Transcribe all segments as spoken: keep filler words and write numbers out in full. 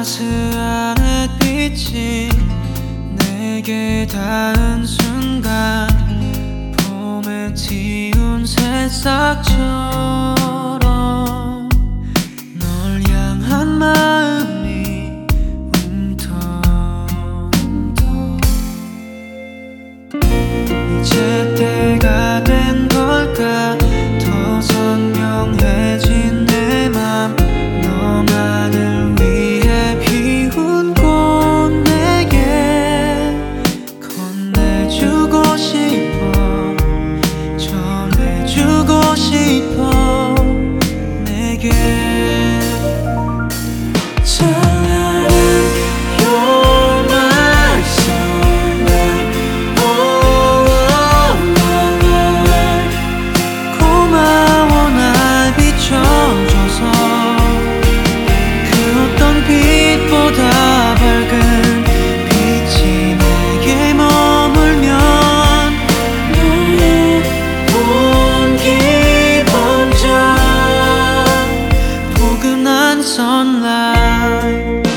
따스한 햇빛이 내게 닿은 순간 봄에 튀운 새싹처럼 널 향한 마음이 움터움터 이제 때가 된 걸까 더 선명해진 내 맘 너만을 위해 피운 꽃 내게 건네주고 싶어 전해주고 싶어 내게 찬란한 You're my sunlight Oh, my light 고마워 날 비춰줘서 그 어떤 빛보다 밝은 빛이 내게 머물면 너의 온기 번져 포근한 sunlight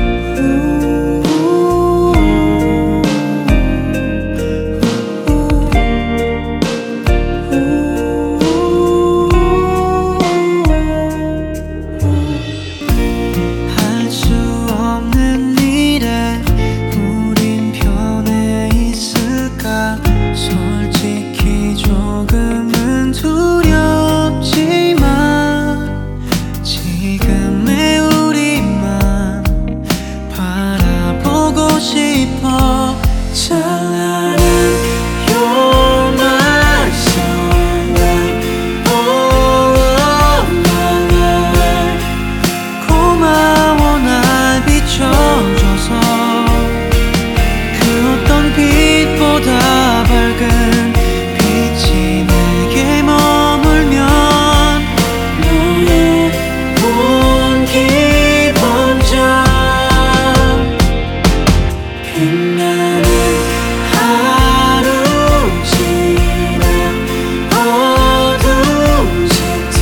할 수 없는 일에 우린 편해 있을까 솔직히 조금은 두렵지만 지금의 우리만 바라보고 싶어 찬란한 You're my sunlight Oh, my light 고마워 날 비춰줘서 그 어떤 빛보다 밝은 빛이 내게 머물면 너의 온기 번져 빛나는 하루 지나 어두운 짙은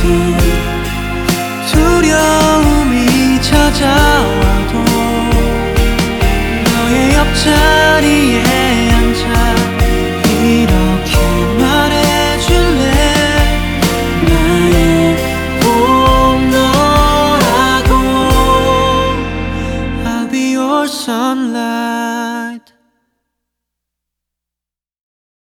두려움이 찾아와도 너의 옆자리에 앉아 이렇게 말해줄래 나의 봄너라고 I'll be your sunlight